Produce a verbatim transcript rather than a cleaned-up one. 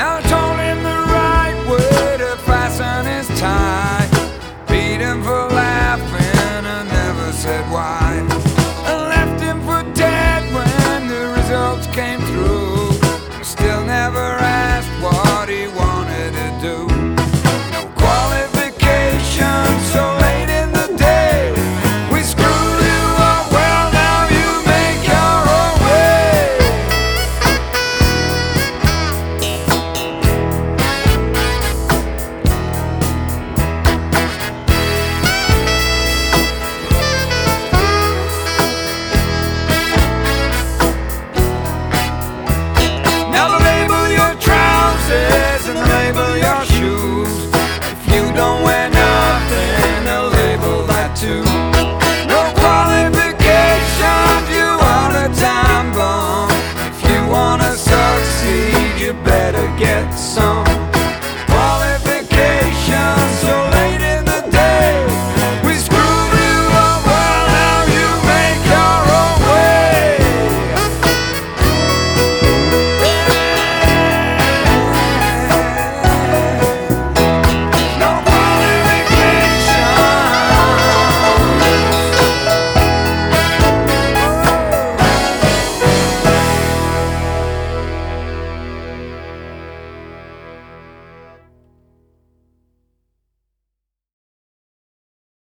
I told him the right way to fasten his tie, beat him for laughing and never said why. I left him for dead when the results came through. Still never asked what he wanted to do. No qualification, so late in the day we screwed you up. Well, now you make your own way. Now label your trousers and label your shoes. If you don't wear nothing, they'll label that too. No qualifications, you are a time bomb. If you wanna succeed, you better get some.